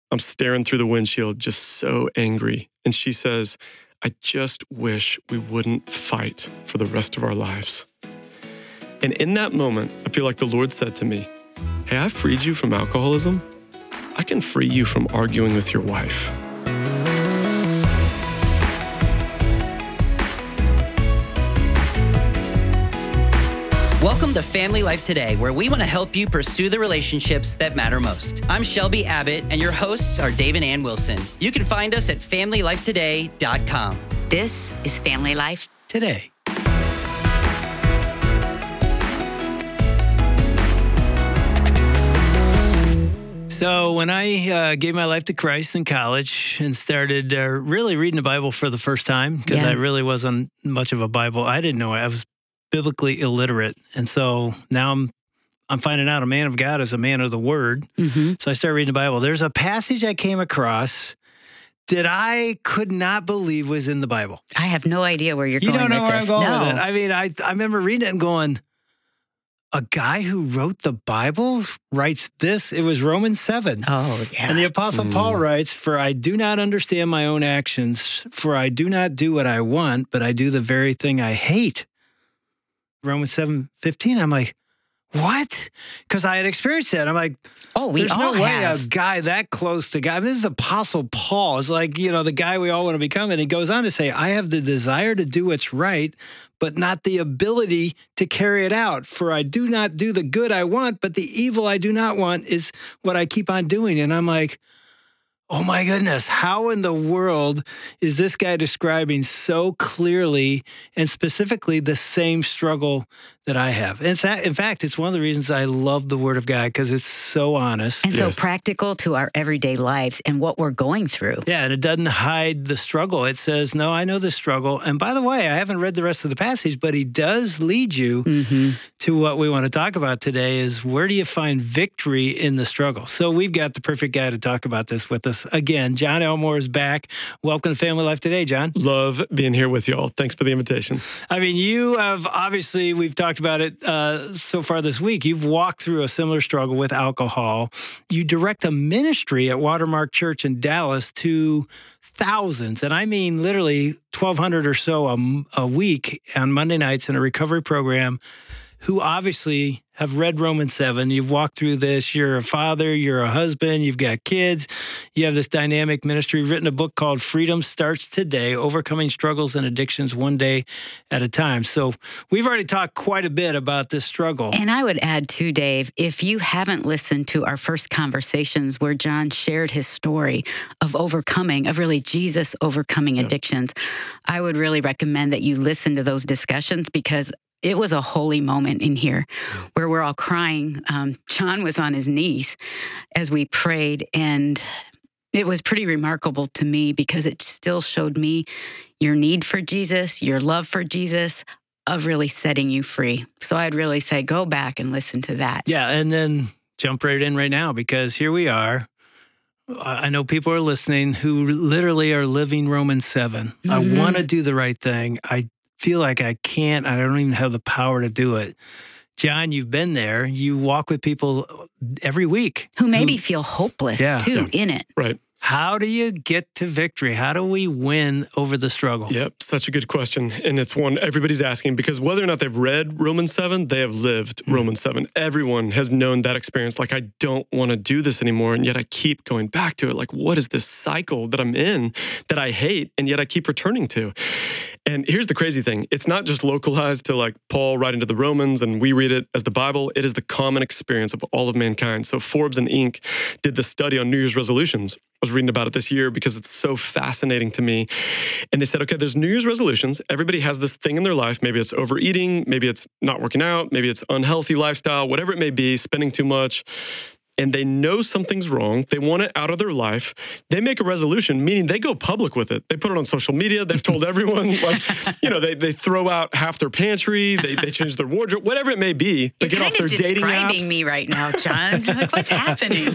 I'm staring through the windshield, just so angry. And she says, I just wish we wouldn't fight for the rest of our lives. And in that moment, I feel like the Lord said to me, hey, I freed you from alcoholism. I can free you from arguing with your wife. Welcome to Family Life Today, where we want to help you pursue the relationships that matter most. I'm Shelby Abbott, and your hosts are Dave and Ann Wilson. You can find us at FamilyLifeToday.com. This is Family Life Today. So when I gave my life to Christ in college and started really reading the Bible for the first time, because I really wasn't much of a Bible, I didn't know. I was biblically illiterate. And so now I'm finding out a man of God is a man of the Word. Mm-hmm. So I started reading the Bible. There's a passage I came across that I could not believe was in the Bible. I have no idea where you're going with this. You don't know where I'm going with it. No. I mean, I remember reading it and going, a guy who wrote the Bible writes this. It was Romans 7. Oh, yeah. And the Apostle Paul writes, for I do not understand my own actions, for I do not do what I want, but I do the very thing I hate. Romans 7:15. I'm like, what? Because I had experienced that. I'm like, there's no way a guy that close to God. I mean, this is Apostle Paul. It's like, the guy we all want to become. And he goes on to say, I have the desire to do what's right, but not the ability to carry it out. For I do not do the good I want, but the evil I do not want is what I keep on doing. And I'm like, oh my goodness, how in the world is this guy describing so clearly and specifically the same struggle that I have? And in fact, it's one of the reasons I love the Word of God, because it's so honest. And so practical to our everyday lives and what we're going through. Yeah, and it doesn't hide the struggle. It says, no, I know the struggle. And by the way, I haven't read the rest of the passage, but he does lead you to what we want to talk about today is where do you find victory in the struggle? So we've got the perfect guy to talk about this with us. Again, John Elmore is back. Welcome to Family Life Today, John. Love being here with y'all. Thanks for the invitation. I mean, you have obviously, we've talked about it so far this week. You've walked through a similar struggle with alcohol. You direct a ministry at Watermark Church in Dallas to thousands, and I mean literally 1,200 or so a week on Monday nights in a recovery program who obviously have read Romans 7. You've walked through this. You're a father. You're a husband. You've got kids. You have this dynamic ministry. You've written a book called Freedom Starts Today, Overcoming Struggles and Addictions One Day at a Time. So we've already talked quite a bit about this struggle. And I would add too, Dave, if you haven't listened to our first conversations where John shared his story of really Jesus overcoming addictions, I would really recommend that you listen to those discussions, because it was a holy moment in here where we're all crying. John was on his knees as we prayed, and it was pretty remarkable to me because it still showed me your need for Jesus, your love for Jesus, of really setting you free. So I'd really say go back and listen to that. Yeah, and then jump right in right now, because here we are. I know people are listening who literally are living Romans 7. Mm-hmm. I want to do the right thing. I feel like I can't. I don't even have the power to do it. John, you've been there. You walk with people every week. Who maybe feel hopeless too in it. Right. How do you get to victory? How do we win over the struggle? Yep, such a good question. And it's one everybody's asking, because whether or not they've read Romans 7, they have lived Romans 7. Everyone has known that experience. Like, I don't want to do this anymore, and yet I keep going back to it. Like, what is this cycle that I'm in that I hate, and yet I keep returning to? And here's the crazy thing. It's not just localized to like Paul writing to the Romans and we read it as the Bible. It is the common experience of all of mankind. So Forbes and Inc. did the study on New Year's resolutions. I was reading about it this year because it's so fascinating to me. And they said, okay, there's New Year's resolutions. Everybody has this thing in their life. Maybe it's overeating. Maybe it's not working out. Maybe it's unhealthy lifestyle, whatever it may be, spending too much. And they know something's wrong. They want it out of their life. They make a resolution, meaning they go public with it. They put it on social media. They've told everyone, they throw out half their pantry. They change their wardrobe, whatever it may be. They get off their dating apps. You're describing me right now, John. Like, what's happening?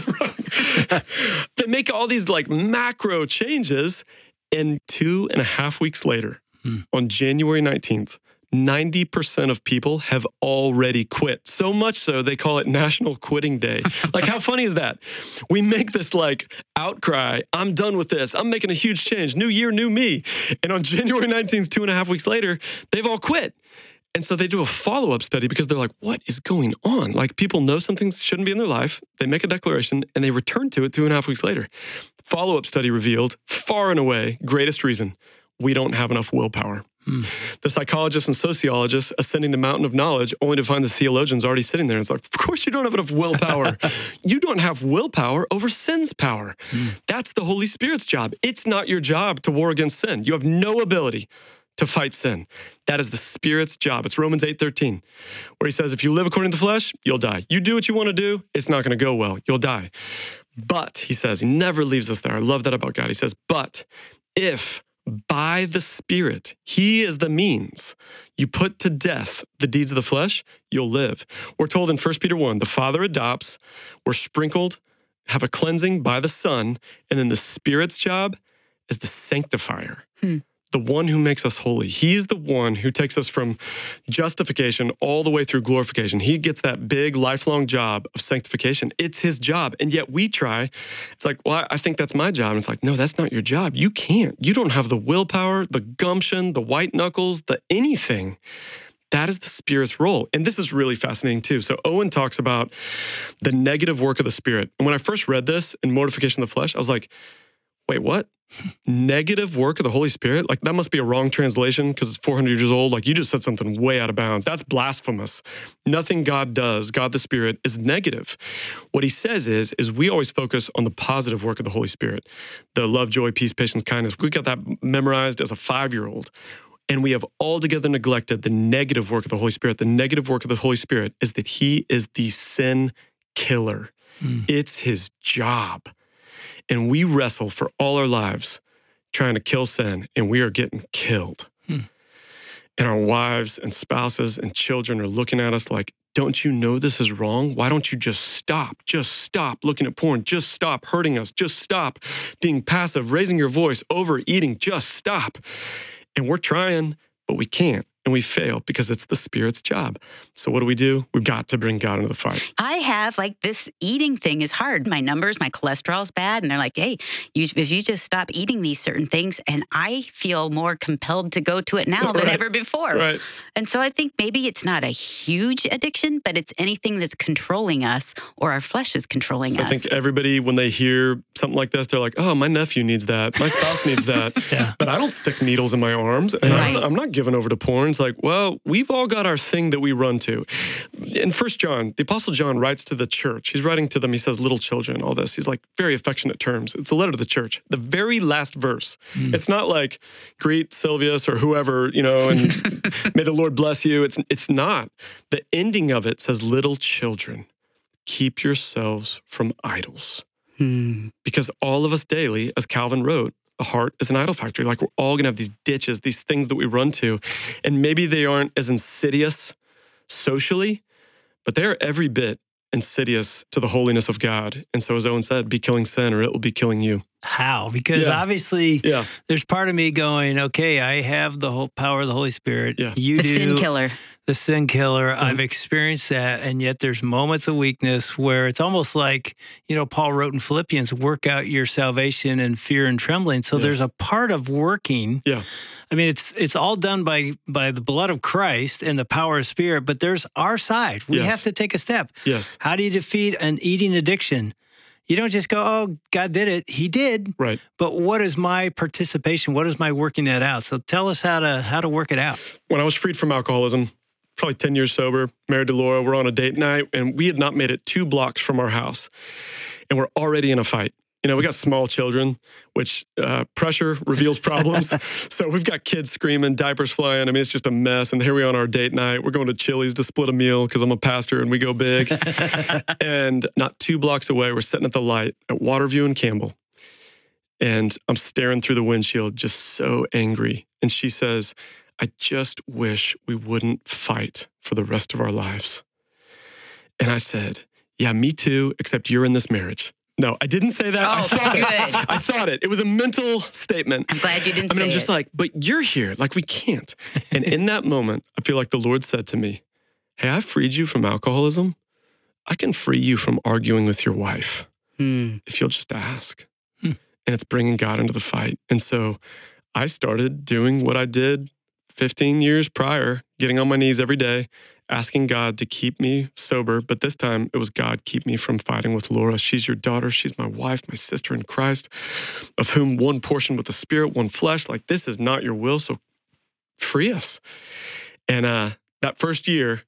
They make all these like macro changes. And 2.5 weeks later, on January 19th, 90% of people have already quit. So much so they call it National Quitting Day. Like, how funny is that? We make this like outcry. I'm done with this. I'm making a huge change. New year, new me. And on January 19th, 2.5 weeks later, they've all quit. And so they do a follow-up study because they're like, what is going on? Like, people know something shouldn't be in their life. They make a declaration and they return to it 2.5 weeks later. Follow-up study revealed, far and away, greatest reason, we don't have enough willpower. The psychologists and sociologists ascending the mountain of knowledge only to find the theologians already sitting there. And it's like, of course you don't have enough willpower. You don't have willpower over sin's power. That's the Holy Spirit's job. It's not your job to war against sin. You have no ability to fight sin. That is the Spirit's job. It's Romans 8:13, where he says, if you live according to the flesh, you'll die. You do what you want to do, it's not going to go well. You'll die. But, he says, he never leaves us there. I love that about God. He says, but if by the Spirit, he is the means, you put to death the deeds of the flesh, you'll live. We're told in 1 Peter 1, the Father adopts, we're sprinkled, have a cleansing by the Son, and then the Spirit's job is the sanctifier. The one who makes us holy. He's the one who takes us from justification all the way through glorification. He gets that big lifelong job of sanctification. It's his job. And yet we try. It's like, well, I think that's my job. And it's like, no, that's not your job. You can't. You don't have the willpower, the gumption, the white knuckles, the anything. That is the Spirit's role. And this is really fascinating too. So Owen talks about the negative work of the Spirit. And when I first read this in Mortification of the Flesh, I was like, wait, what? Negative work of the Holy Spirit? Like, that must be a wrong translation because it's 400 years old. Like, you just said something way out of bounds. That's blasphemous. Nothing God does, God the Spirit, is negative. What he says is we always focus on the positive work of the Holy Spirit. The love, joy, peace, patience, kindness. We got that memorized as a 5-year-old. And we have altogether neglected the negative work of the Holy Spirit. The negative work of the Holy Spirit is that he is the sin killer. It's his job. And we wrestle for all our lives trying to kill sin, and we are getting killed. And our wives and spouses and children are looking at us like, don't you know this is wrong? Why don't you just stop? Just stop looking at porn. Just stop hurting us. Just stop being passive, raising your voice, overeating. Just stop. And we're trying, but we can't. And we fail because it's the Spirit's job. So what do? We've got to bring God into the fight. I have, like, this eating thing is hard. My numbers, my cholesterol's bad. And they're like, hey, if you just stop eating these certain things, and I feel more compelled to go to it now than ever before. Right. And so I think maybe it's not a huge addiction, but it's anything that's controlling us, or our flesh is controlling us. I think everybody, when they hear something like this, they're like, oh, my nephew needs that. My spouse needs that. But I don't stick needles in my arms. And I'm not giving over to porn. It's like, well, we've all got our thing that we run to. In 1 John, the Apostle John writes to the church. He's writing to them. He says, little children, all this. He's like, very affectionate terms. It's a letter to the church. The very last verse. It's not like, greet Silvius or whoever, and may the Lord bless you. It's not. The ending of it says, little children, keep yourselves from idols. Because all of us daily, as Calvin wrote, a heart is an idol factory. Like, we're all going to have these ditches, these things that we run to. And maybe they aren't as insidious socially, but they are every bit insidious to the holiness of God. And so, as Owen said, be killing sin or it will be killing you. How? Because obviously there's part of me going, okay, I have the whole power of the Holy Spirit. You the do. Sin killer. The sin killer. I've experienced that. And yet there's moments of weakness where it's almost like, Paul wrote in Philippians, work out your salvation in fear and trembling. So there's a part of working. I mean, it's all done by the blood of Christ and the power of Spirit, but there's our side. We have to take a step. How do you defeat an eating addiction? You don't just go, oh, God did it. He did. Right. But what is my participation? What is my working that out? So tell us how to work it out. When I was freed from alcoholism, probably 10 years sober, married to Laura, we're on a date night, and we had not made it 2 blocks from our house. And we're already in a fight. We got small children, which pressure reveals problems. So we've got kids screaming, diapers flying. I mean, it's just a mess. And here we are on our date night. We're going to Chili's to split a meal because I'm a pastor and we go big. And not 2 blocks away, we're sitting at the light at Waterview and Campbell. And I'm staring through the windshield, just so angry. And she says, I just wish we wouldn't fight for the rest of our lives. And I said, yeah, me too, except you're in this marriage. No, I didn't say that. Oh, good. I thought it. It was a mental statement. I'm glad you didn't say I'm just it. like, but you're here. Like, we can't. And in that moment, I feel like the Lord said to me, hey, I freed you from alcoholism. I can free you from arguing with your wife if you'll just ask. And it's bringing God into the fight. And so I started doing what I did 15 years prior, getting on my knees every day, asking God to keep me sober. But this time it was, God, keep me from fighting with Laura. She's your daughter. She's my wife, my sister in Christ, of whom one portion with the Spirit, one flesh. Like, this is not your will, so free us. And that first year,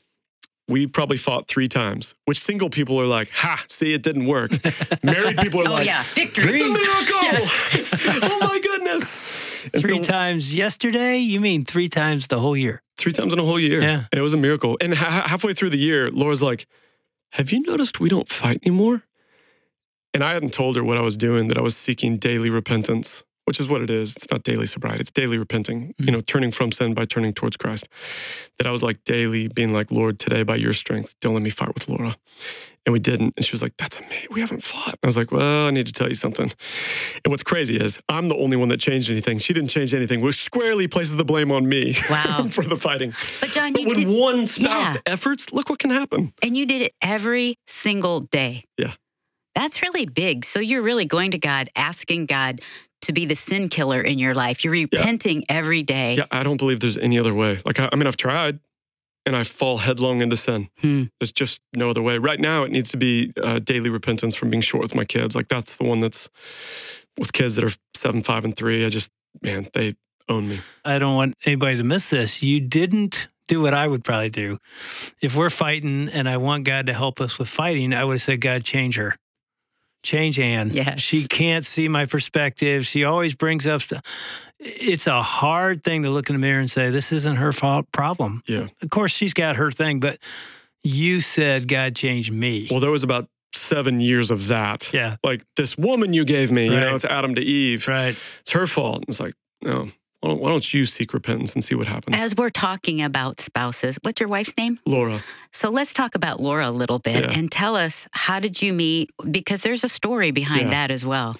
we probably fought 3 times, which single people are like, ha, see, it didn't work. Married people are like, victory. it's a miracle. Yes. Oh my goodness. And 3 times yesterday? You mean 3 times the whole year? 3 times in a whole year. Yeah. And it was a miracle. And halfway through the year, Laura's like, have you noticed we don't fight anymore? And I hadn't told her what I was doing, that I was seeking daily repentance, which is what it is. It's not daily sobriety. It's daily repenting, turning from sin by turning towards Christ. That I was like daily being like, Lord, today by your strength, don't let me fight with Laura. And we didn't. And she was like, that's amazing. We haven't fought. I was like, well, I need to tell you something. And what's crazy is I'm the only one that changed anything. She didn't change anything, which squarely places the blame on me for the fighting. But John, but you when did, one spouse efforts, look what can happen. And you did it every single day. Yeah. That's really big. So you're really going to God, asking God to be the sin killer in your life. You're repenting every day. Yeah, I don't believe there's any other way. Like, I've tried, and I fall headlong into sin. There's just no other way. Right now, it needs to be daily repentance from being short with my kids. Like, that's the one that's with kids that are 7, 5, and 3. They own me. I don't want anybody to miss this. You didn't do what I would probably do. If we're fighting and I want God to help us with fighting, I would have said, God, change her. Change Ann. Yes. She can't see my perspective. She always brings up stuff. It's a hard thing to look in the mirror and say, this isn't her fault problem. Yeah. Of course, she's got her thing, but you said, God, change me. Well, there was about 7 years of that. Yeah. Like, this woman you gave me, it's Adam to Eve. Right. It's her fault. And it's like, no, why don't you seek repentance and see what happens? As we're talking about spouses, what's your wife's name? Laura. So let's talk about Laura a little bit and tell us, how did you meet? Because there's a story behind that as well.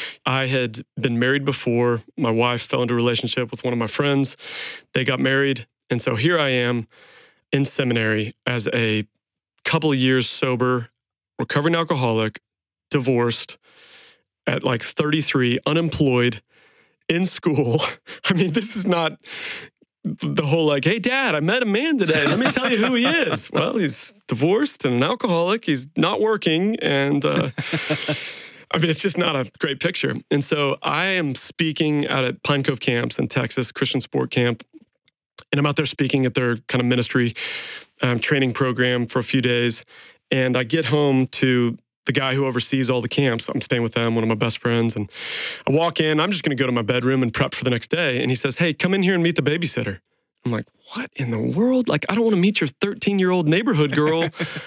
I had been married before. My wife fell into a relationship with one of my friends. They got married. And so here I am in seminary as a couple of years sober, recovering alcoholic, divorced, at like 33, unemployed, in school. I mean, this is not the whole like, hey, Dad, I met a man today. Let me tell you who he is. Well, he's divorced and an alcoholic. He's not working. And it's just not a great picture. And so I am speaking out at Pine Cove Camps in Texas, Christian Sport Camp. And I'm out there speaking at their kind of ministry training program for a few days. And I get home to the guy who oversees all the camps. I'm staying with them, one of my best friends. And I walk in, I'm just going to go to my bedroom and prep for the next day. And he says, hey, come in here and meet the babysitter. I'm like, what in the world? Like, I don't want to meet your 13-year-old neighborhood girl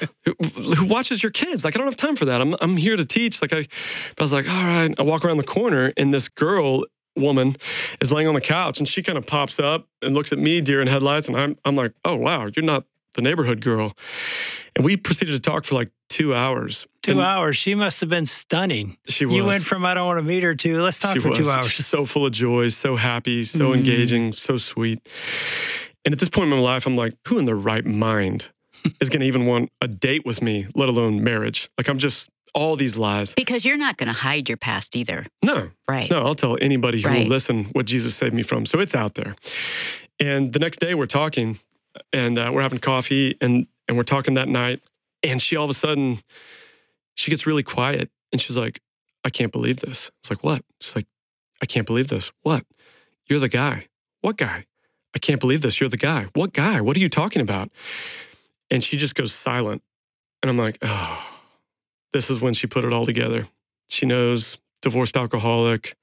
who watches your kids. Like, I don't have time for that. I'm here to teach. But I was like, all right. I walk around the corner and this woman is laying on the couch and she kind of pops up and looks at me, deer in headlights. And I'm like, oh, wow, you're not the neighborhood girl. And we proceeded to talk for like 2 hours. 2 hours. She must have been stunning. She was. You went from, I don't want to meet her, to let's talk for 2 hours. She's so full of joy, so happy, so engaging, so sweet. And at this point in my life, I'm like, who in their right mind is going to even want a date with me, let alone marriage? Like, I'm just all these lies. Because you're not going to hide your past either. No. Right. No, I'll tell anybody who will listen what Jesus saved me from. So it's out there. And the next day we're talking and we're having coffee and we're talking that night. And she all of a sudden, she gets really quiet and she's like, I can't believe this. It's like, what? She's like, I can't believe this. What? You're the guy. What guy? I can't believe this. You're the guy. What guy? What are you talking about? And she just goes silent. And I'm like, oh, this is when she put it all together. She knows, divorced alcoholic.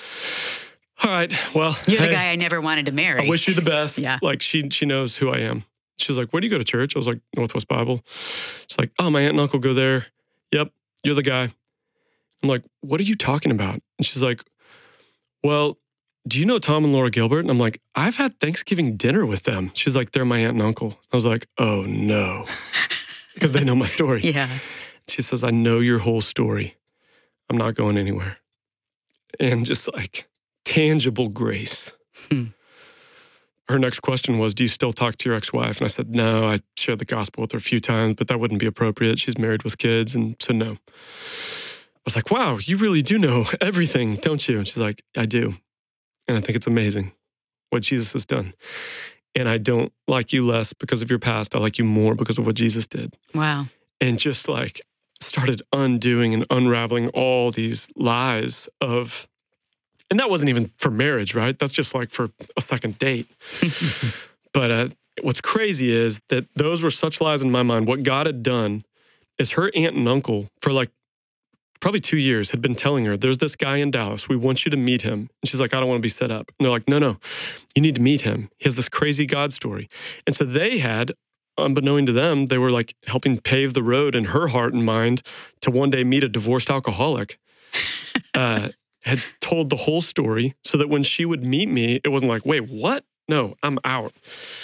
All right, well. You're the guy I never wanted to marry. I wish you the best. Yeah. Like, she knows who I am. She was like, where do you go to church? I was like, Northwest Bible. She's like, oh, my aunt and uncle go there. Yep, you're the guy. I'm like, what are you talking about? And she's like, well, do you know Tom and Laura Gilbert? And I'm like, I've had Thanksgiving dinner with them. She's like, they're my aunt and uncle. I was like, oh no, because they know my story. Yeah. She says, I know your whole story. I'm not going anywhere. And just like tangible grace. Her next question was, do you still talk to your ex-wife? And I said, no, I shared the gospel with her a few times, but that wouldn't be appropriate. She's married with kids. And so no. I was like, wow, you really do know everything, don't you? And she's like, I do. And I think it's amazing what Jesus has done. And I don't like you less because of your past. I like you more because of what Jesus did. Wow. And just like started undoing and unraveling all these lies of, and that wasn't even for marriage, right? That's just like for a second date. But what's crazy is that those were such lies in my mind. What God had done is her aunt and uncle for like probably 2 years had been telling her, there's this guy in Dallas. We want you to meet him. And she's like, I don't want to be set up. And they're like, no, you need to meet him. He has this crazy God story. And so they had, unbeknown to them, they were like helping pave the road in her heart and mind to one day meet a divorced alcoholic. Had told the whole story so that when she would meet me, it wasn't like, wait, what? No, I'm out.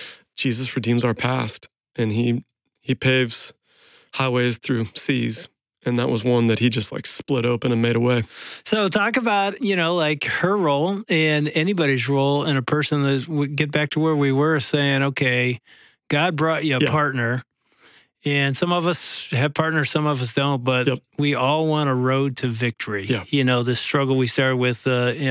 Jesus redeems our past, and he paves highways through seas. And that was one that he just like split open and made a way. So talk about, like her role and anybody's role in a person that would get back to where we were saying, okay, God brought you a partner. And some of us have partners, some of us don't, but we all want a road to victory. Yeah. This struggle we started with,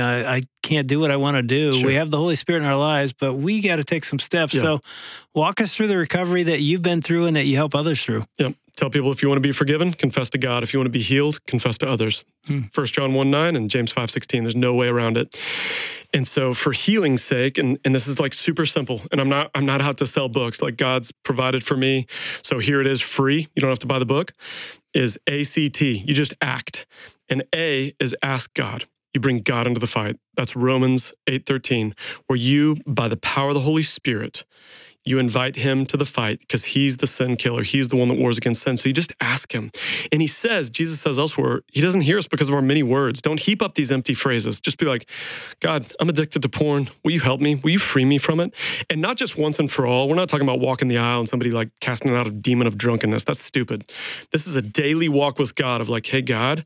I can't do what I want to do. Sure. We have the Holy Spirit in our lives, but we got to take some steps. Yeah. So walk us through the recovery that you've been through and that you help others through. Yep. Tell people if you want to be forgiven, confess to God. If you want to be healed, confess to others. 1 John 1:9 and James 5:16. There's no way around it. And so for healing's sake, and this is like super simple, and I'm not out to sell books, like God's provided for me. So here it is free. You don't have to buy the book, is ACT. You just act. And A is ask God. You bring God into the fight. That's Romans 8:13, where you, by the power of the Holy Spirit, you invite him to the fight because he's the sin killer. He's the one that wars against sin. So you just ask him. And Jesus says elsewhere, he doesn't hear us because of our many words. Don't heap up these empty phrases. Just be like, God, I'm addicted to porn. Will you help me? Will you free me from it? And not just once and for all. We're not talking about walking the aisle and somebody like casting out a demon of drunkenness. That's stupid. This is a daily walk with God of like, hey, God,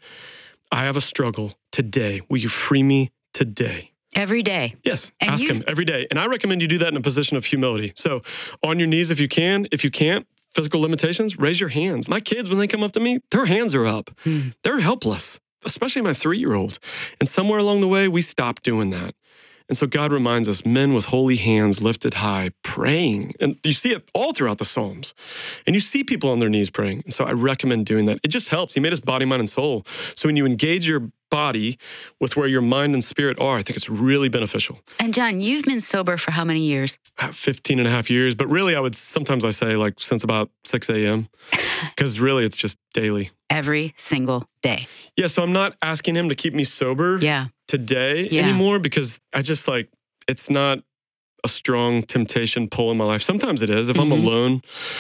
I have a struggle today. Will you free me today? Every day. Yes, and ask him every day. And I recommend you do that in a position of humility. So on your knees if you can. If you can't, physical limitations, raise your hands. My kids, when they come up to me, their hands are up. They're helpless, especially my 3-year-old. And somewhere along the way, we stopped doing that. And so God reminds us, men with holy hands lifted high, praying. And you see it all throughout the Psalms. And you see people on their knees praying. And so I recommend doing that. It just helps. He made us body, mind, and soul. So when you engage your body with where your mind and spirit are, I think it's really beneficial. And John, you've been sober for how many years? 15 and a half years. But really, sometimes I say like since about 6 a.m. Because really, it's just daily. Every single day. Yeah, so I'm not asking him to keep me sober today anymore because I just like, it's not a strong temptation pull in my life. Sometimes it is if I'm alone,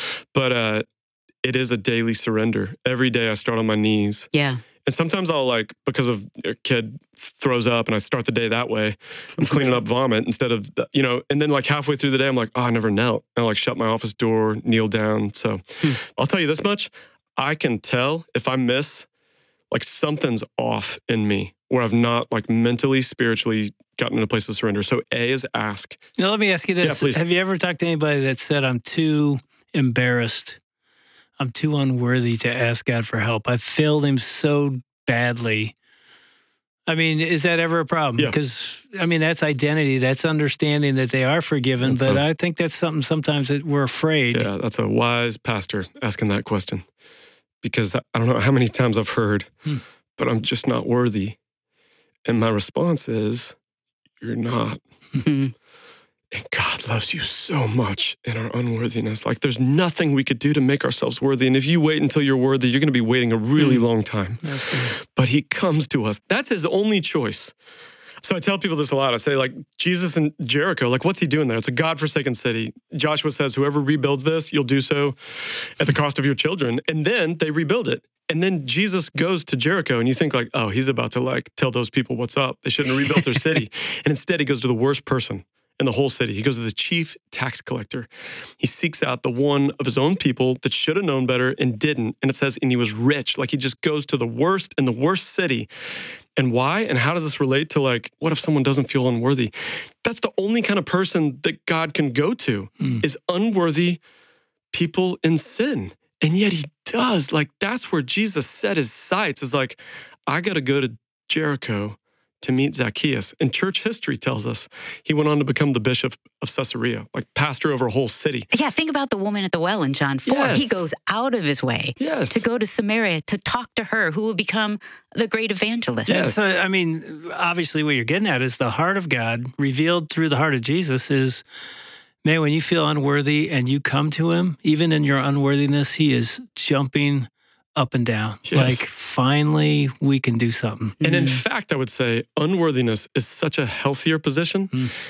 but it is a daily surrender. Every day I start on my knees. Yeah. And sometimes I'll like, because of a kid throws up and I start the day that way, I'm cleaning up vomit instead of, and then like halfway through the day, I'm like, oh, I never knelt. I'll like shut my office door, kneel down. So I'll tell you this much. I can tell if I miss, like something's off in me where I've not like mentally, spiritually gotten in a place of surrender. So A is ask. Now, let me ask you this. Yeah, please. Have you ever talked to anybody that said, I'm too embarrassed, I'm too unworthy to ask God for help, I've failed him so badly? I mean, is that ever a problem? Yeah. Because, I mean, that's identity. That's understanding that they are forgiven. But I think that's something sometimes that we're afraid. Yeah, that's a wise pastor asking that question. Because I don't know how many times I've heard, but I'm just not worthy. And my response is, you're not. And God loves you so much in our unworthiness. Like there's nothing we could do to make ourselves worthy. And if you wait until you're worthy, you're going to be waiting a really long time. That's good. But he comes to us. That's his only choice. So I tell people this a lot. I say like Jesus in Jericho, like what's he doing there? It's a God-forsaken city. Joshua says, whoever rebuilds this, you'll do so at the cost of your children. And then they rebuild it. And then Jesus goes to Jericho and you think like, oh, he's about to like tell those people what's up. They shouldn't have rebuilt their city. And instead he goes to the worst person in the whole city. He goes to the chief tax collector. He seeks out the one of his own people that should have known better and didn't. And it says, and he was rich. Like he just goes to the worst in the worst city. And why? And how does this relate to like, what if someone doesn't feel unworthy? That's the only kind of person that God can go to is unworthy people in sin. And yet he does. Like that's where Jesus set his sights is like, I got to go to Jericho to meet Zacchaeus. And church history tells us he went on to become the bishop of Caesarea, like pastor over a whole city. Yeah, think about the woman at the well in John 4. Yes. He goes out of his way to go to Samaria to talk to her, who will become the great evangelist. Yes. So, I mean, obviously what you're getting at is the heart of God revealed through the heart of Jesus is, man, when you feel unworthy and you come to him, even in your unworthiness, he is jumping up and down. Yes. Like, finally, we can do something. And in fact, I would say unworthiness is such a healthier position.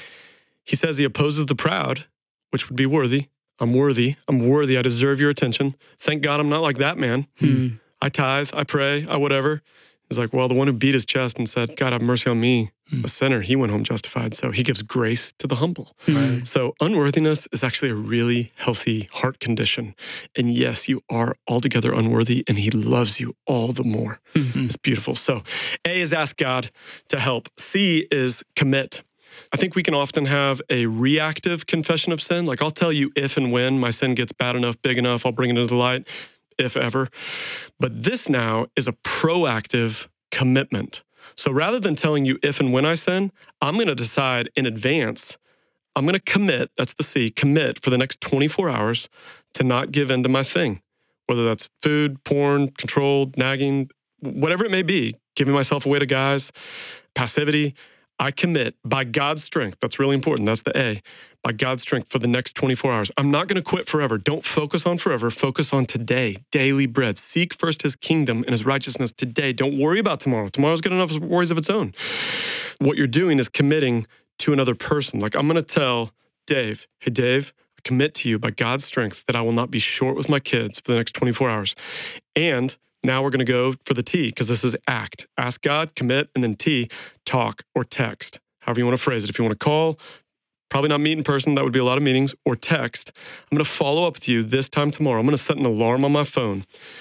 He says he opposes the proud, which would be worthy. I'm worthy. I'm worthy. I deserve your attention. Thank God I'm not like that man. I tithe, I pray, I whatever. He's like, well, the one who beat his chest and said, God, have mercy on me, a sinner, he went home justified. So he gives grace to the humble. Right. So unworthiness is actually a really healthy heart condition. And yes, you are altogether unworthy and he loves you all the more. It's beautiful. So A is ask God to help. C is commit. I think we can often have a reactive confession of sin. Like I'll tell you if and when my sin gets bad enough, big enough, I'll bring it into the light, if ever. But this now is a proactive commitment. So rather than telling you if and when I sin, I'm going to decide in advance, I'm going to commit, that's the C, commit for the next 24 hours to not give in to my thing, whether that's food, porn, control, nagging, whatever it may be, giving myself away to guys, passivity. I commit by God's strength. That's really important. That's the A. By God's strength for the next 24 hours. I'm not going to quit forever. Don't focus on forever. Focus on today. Daily bread. Seek first his kingdom and his righteousness today. Don't worry about tomorrow. Tomorrow's got enough worries of its own. What you're doing is committing to another person. Like I'm going to tell Dave, hey, Dave, I commit to you by God's strength that I will not be short with my kids for the next 24 hours. And now we're going to go for the T because this is act. Ask God, commit, and then T, talk or text. However you want to phrase it. If you want to call, probably not meet in person. That would be a lot of meetings. Or text. I'm going to follow up with you this time tomorrow. I'm going to set an alarm on my phone,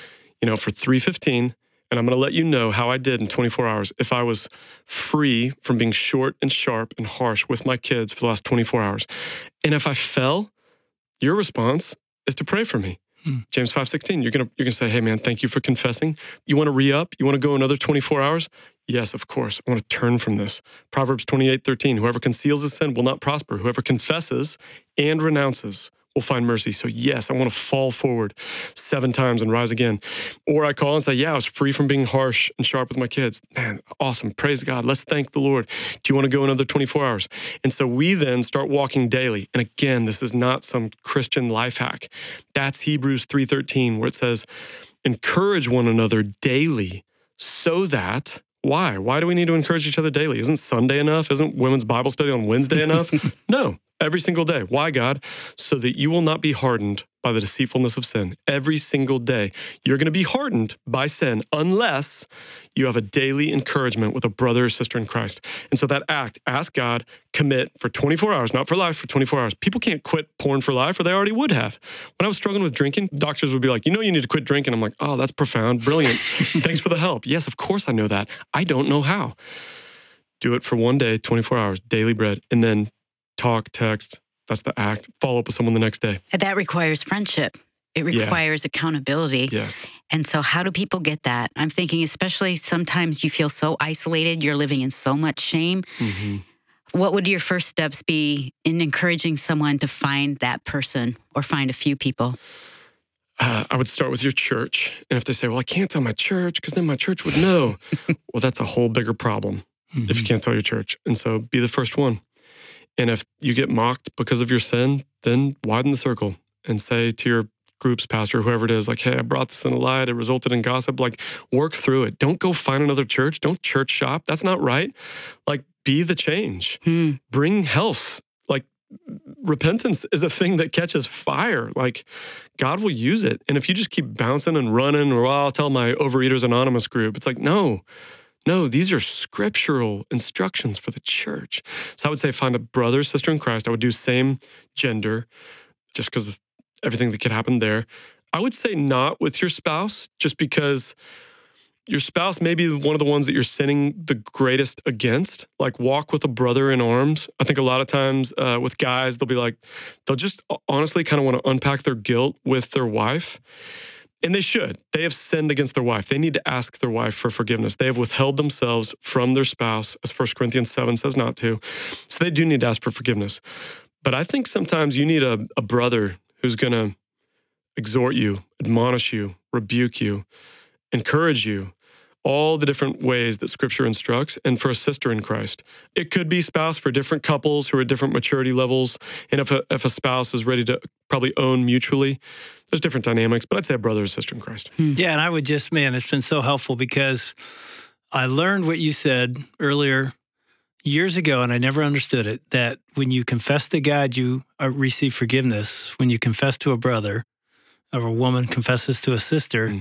for 3:15, and I'm going to let you know how I did in 24 hours if I was free from being short and sharp and harsh with my kids for the last 24 hours. And if I fell, your response is to pray for me. James 5:16, you're gonna say, hey man, thank you for confessing. You want to re-up? You want to go another 24 hours? Yes, of course. I want to turn from this. Proverbs 28:13, whoever conceals his sin will not prosper. Whoever confesses and renounces will find mercy. So yes, I want to fall forward 7 times and rise again. Or I call and say, yeah, I was free from being harsh and sharp with my kids. Man, awesome. Praise God. Let's thank the Lord. Do you want to go another 24 hours? And so we then start walking daily. And again, this is not some Christian life hack. That's Hebrews 3:13, where it says, encourage one another daily so that, why? Why do we need to encourage each other daily? Isn't Sunday enough? Isn't women's Bible study on Wednesday enough? No. Every single day. Why, God? So that you will not be hardened by the deceitfulness of sin. Every single day. You're going to be hardened by sin unless you have a daily encouragement with a brother or sister in Christ. And so that act, ask God, commit for 24 hours, not for life, for 24 hours. People can't quit porn for life, or they already would have. When I was struggling with drinking, doctors would be like, you need to quit drinking. I'm like, oh, that's profound. Brilliant. Thanks for the help. Yes, of course I know that. I don't know how. Do it for one day, 24 hours, daily bread, and then talk, text, that's the act. Follow up with someone the next day. That requires friendship. It requires accountability. Yes. And so how do people get that? I'm thinking, especially sometimes you feel so isolated, you're living in so much shame. What would your first steps be in encouraging someone to find that person or find a few people? I would start with your church. And if they say, well, I can't tell my church because then my church would know. Well, that's a whole bigger problem if you can't tell your church. And so be the first one. And if you get mocked because of your sin, then widen the circle and say to your group's pastor, whoever it is, like, hey, I brought this in the light. It resulted in gossip. Like, work through it. Don't go find another church. Don't church shop. That's not right. Like, be the change. Bring health. Like, repentance is a thing that catches fire. Like, God will use it. And if you just keep bouncing and running, or I'll tell my Overeaters Anonymous group, it's like, no, No, these are scriptural instructions for the church. So I would say find a brother, sister in Christ. I would do same gender just because of everything that could happen there. I would say not with your spouse, just because your spouse may be one of the ones that you're sinning the greatest against. Like walk with a brother in arms. I think a lot of times with guys, they'll just honestly kind of want to unpack their guilt with their wife. And they should. They have sinned against their wife. They need to ask their wife for forgiveness. They have withheld themselves from their spouse, as 1 Corinthians 7 says not to. So they do need to ask for forgiveness. But I think sometimes you need a brother who's going to exhort you, admonish you, rebuke you, encourage you, all the different ways that Scripture instructs, and for a sister in Christ. It could be spouse for different couples who are at different maturity levels. And if a spouse is ready to probably own mutually, there's different dynamics, but I'd say a brother or sister in Christ. Yeah, and I would just, it's been so helpful because I learned what you said earlier years ago, and I never understood it, that when you confess to God, you receive forgiveness. When you confess to a brother, or a woman confesses to a sister,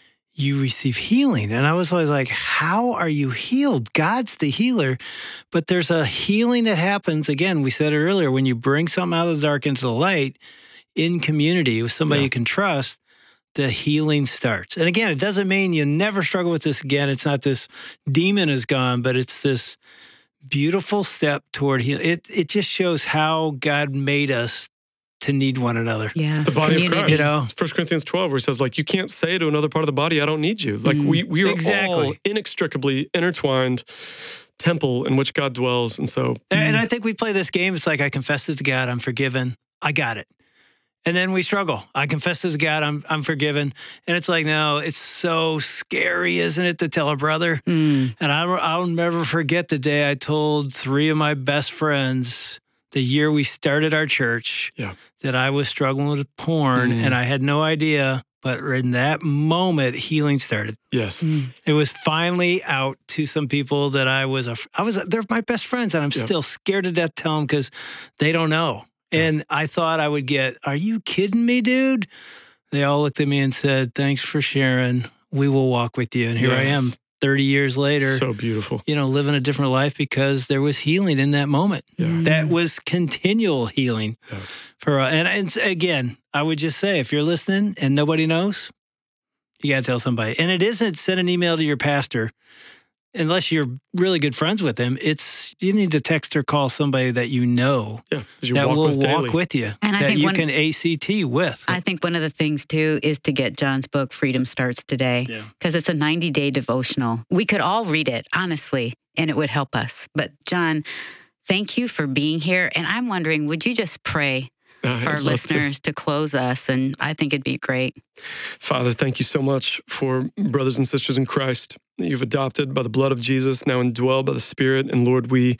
you receive healing. And I was always like, how are you healed? God's the healer. But there's a healing that happens. Again, we said it earlier, when you bring something out of the dark into the light in community with somebody you can trust, the healing starts. And again, it doesn't mean you never struggle with this again. It's not this demon is gone, but it's this beautiful step toward healing. It just shows how God made us to need one another. Yeah. It's the body of Christ. You know? It's 1 Corinthians 12 where it says, you can't say to another part of the body, I don't need you. We are all inextricably intertwined temple in which God dwells. And so... And I think we play this game. It's like, I confessed it to God, I'm forgiven. I got it. And then we struggle. I confess it to God, I'm forgiven. And it's like, no, it's so scary, isn't it, to tell a brother? And I'll never forget the day I told 3 of my best friends the year we started our church that I was struggling with porn, and I had no idea. But in that moment, healing started. Yes. It was finally out to some people that they're my best friends, and I'm still scared to death to tell them because they don't know. And I thought I would get, are you kidding me, dude? They all looked at me and said, thanks for sharing. We will walk with you. And here I am 30 years later. So beautiful. Living a different life because there was healing in that moment. Yeah. That was continual healing. Yeah. And again, I would just say, if you're listening and nobody knows, you got to tell somebody. And it isn't send an email to your pastor. Unless you're really good friends with him, you need to text or call somebody that you know that will walk with you, and that you can ACT with. I think one of the things, too, is to get John's book, Freedom Starts Today, because it's a 90-day devotional. We could all read it, honestly, and it would help us. But, John, thank you for being here. And I'm wondering, would you just pray for our listeners to close us? And I think it'd be great. Father, thank you so much for brothers and sisters in Christ that you've adopted by the blood of Jesus, now indwelled by the Spirit. And Lord, we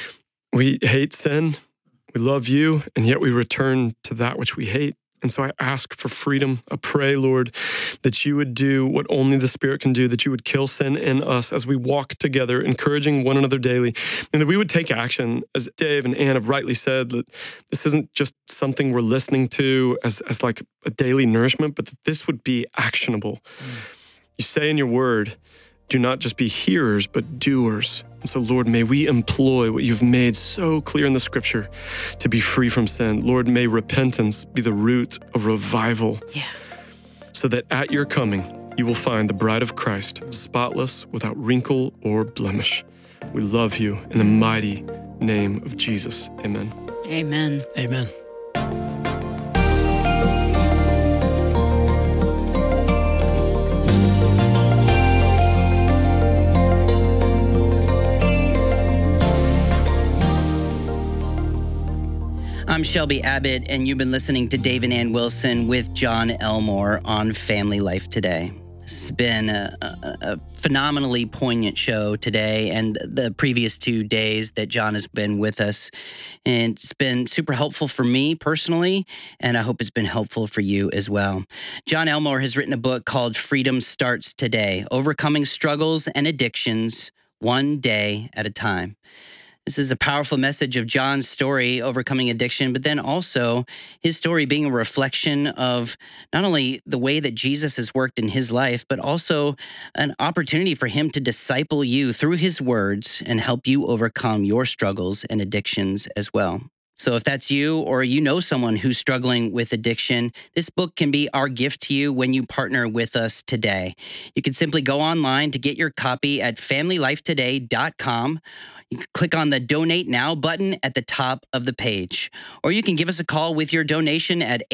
hate sin, we love you, and yet we return to that which we hate. And so I ask for freedom. I pray, Lord, that you would do what only the Spirit can do, that you would kill sin in us as we walk together, encouraging one another daily, and that we would take action. As Dave and Ann have rightly said, that this isn't just something we're listening to as like a daily nourishment, but that this would be actionable. You say in your word, do not just be hearers, but doers. And so, Lord, may we employ what you've made so clear in the Scripture to be free from sin. Lord, may repentance be the root of revival. So that at your coming, you will find the bride of Christ, spotless, without wrinkle or blemish. We love you in the mighty name of Jesus. Amen. Amen. Amen. I'm Shelby Abbott, and you've been listening to Dave and Ann Wilson with John Elmore on Family Life Today. It's been a phenomenally poignant show today and the previous 2 days that John has been with us. And it's been super helpful for me personally, and I hope it's been helpful for you as well. John Elmore has written a book called Freedom Starts Today, Overcoming Struggles and Addictions One Day at a Time. This is a powerful message of John's story overcoming addiction, but then also his story being a reflection of not only the way that Jesus has worked in his life, but also an opportunity for him to disciple you through his words and help you overcome your struggles and addictions as well. So if that's you or you know someone who's struggling with addiction, this book can be our gift to you when you partner with us today. You can simply go online to get your copy at familylifetoday.com. You can click on the Donate Now button at the top of the page. Or you can give us a call with your donation at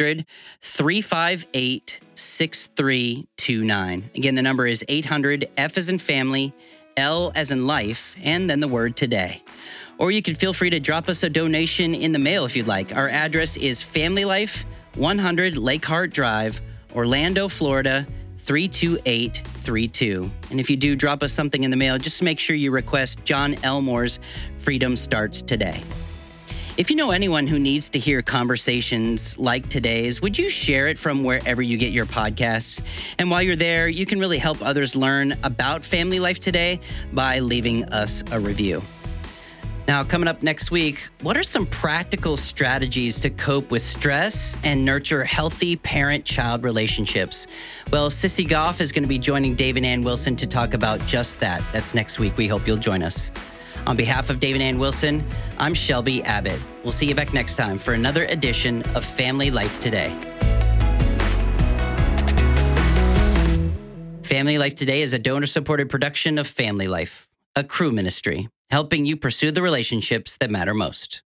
800-358-6329. Again, the number is 800-F as in family, L as in life, and then the word today. Or you can feel free to drop us a donation in the mail if you'd like. Our address is Family Life, 100 Lake Hart Drive, Orlando, Florida, 32832. And if you do drop us something in the mail, just make sure you request John Elmore's Freedom Starts Today. If you know anyone who needs to hear conversations like today's, would you share it from wherever you get your podcasts? And while you're there, you can really help others learn about Family Life Today by leaving us a review. Now, coming up next week, what are some practical strategies to cope with stress and nurture healthy parent-child relationships? Well, Sissy Goff is going to be joining Dave and Ann Wilson to talk about just that. That's next week. We hope you'll join us. On behalf of Dave and Ann Wilson, I'm Shelby Abbott. We'll see you back next time for another edition of Family Life Today. Family Life Today is a donor-supported production of Family Life, a Cru ministry, helping you pursue the relationships that matter most.